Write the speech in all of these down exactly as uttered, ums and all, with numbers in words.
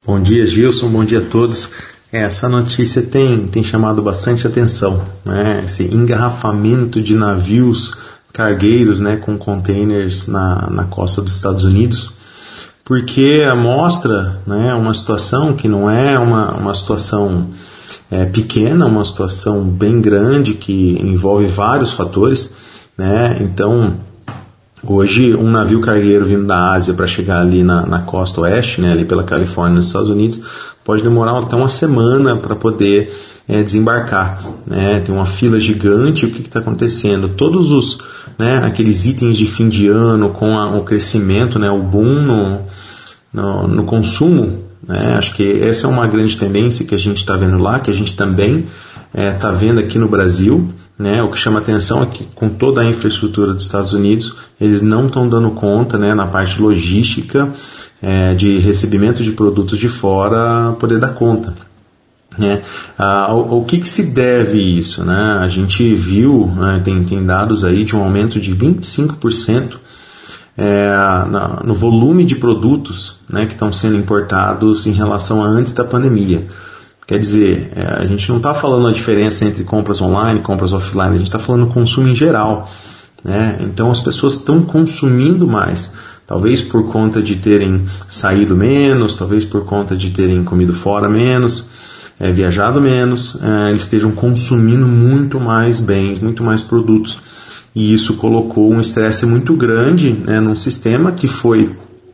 Bom dia, Gilson, bom dia a todos. Essa notícia tem, tem chamado bastante atenção, né? Esse engarrafamento de navios cargueiros, né, com containers na, na costa dos Estados Unidos, porque mostra, né, uma situação que não é uma, uma situação é, pequena, uma situação bem grande que envolve vários fatores, né? Então, hoje, um navio cargueiro vindo da Ásia para chegar ali na, na costa oeste, né, ali pela Califórnia, nos Estados Unidos, pode demorar até uma semana para poder é, desembarcar, né? Tem uma fila gigante. O que está acontecendo? Todos os, né, aqueles itens de fim de ano com a, o crescimento, né, o boom no, no, no consumo, né? Acho que essa é uma grande tendência que a gente está vendo lá, que a gente também está é, vendo aqui no Brasil. Né, o que chama atenção é que com toda a infraestrutura dos Estados Unidos, eles não estão dando conta, né, na parte logística, é, de recebimento de produtos de fora, poder dar conta. Né. Ah, o, o que, que se deve isso? Né? A gente viu, né, tem, tem dados aí de um aumento de vinte e cinco por cento é, na, no volume de produtos, né, que estão sendo importados em relação a antes da pandemia. Quer dizer, a gente não está falando a diferença entre compras online e compras offline, a gente está falando consumo em geral, né? Então as pessoas estão consumindo mais, talvez por conta de terem saído menos, talvez por conta de terem comido fora menos, é, viajado menos, é, eles estejam consumindo muito mais bens, muito mais produtos. E isso colocou um estresse muito grande, né, num sistema que foi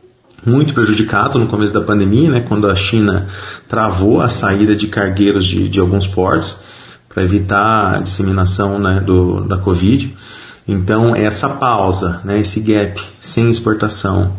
muito prejudicado no começo da pandemia, né, quando a China travou a saída de cargueiros de, de alguns portos para evitar a disseminação, né, do, da Covid. Então, essa pausa, né, esse gap sem exportação,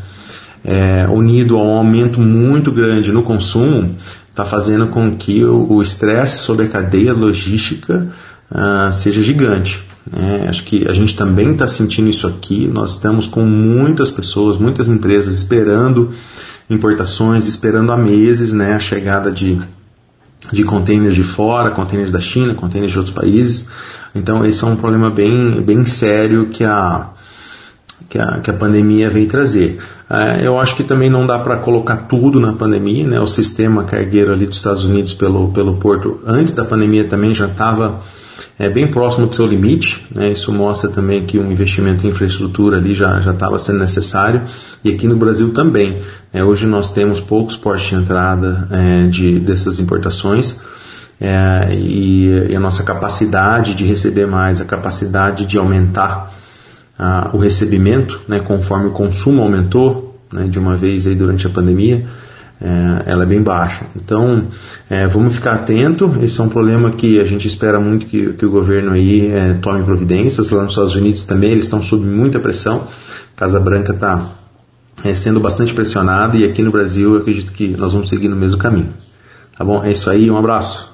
é, unido a um aumento muito grande no consumo, está fazendo com que o estresse sobre a cadeia logística uh, seja gigante. É, acho que a gente também está sentindo isso aqui. Nós estamos com muitas pessoas, muitas empresas esperando importações, esperando há meses, né, a chegada de, de containers de fora, containers da China, containers de outros países. Então esse é um problema bem, bem sério que a, que, a, que a pandemia veio trazer. É, eu acho que também não dá para colocar tudo na pandemia, né? O sistema cargueiro ali dos Estados Unidos pelo, pelo porto antes da pandemia também já estava é bem próximo do seu limite, né? Isso mostra também que um investimento em infraestrutura ali já já estava sendo necessário, e aqui no Brasil também. É, hoje nós temos poucos portos de entrada é, de, dessas importações, é, e, e a nossa capacidade de receber mais, a capacidade de aumentar a, o recebimento, né, conforme o consumo aumentou, né, de uma vez aí durante a pandemia, É, ela é bem baixa. Então, é, vamos ficar atento. Esse é um problema que a gente espera muito que, que o governo aí é, tome providências. Lá nos Estados Unidos também eles estão sob muita pressão. A Casa Branca está é, sendo bastante pressionada, e aqui no Brasil eu acredito que nós vamos seguir no mesmo caminho. Tá bom? É isso aí, um abraço.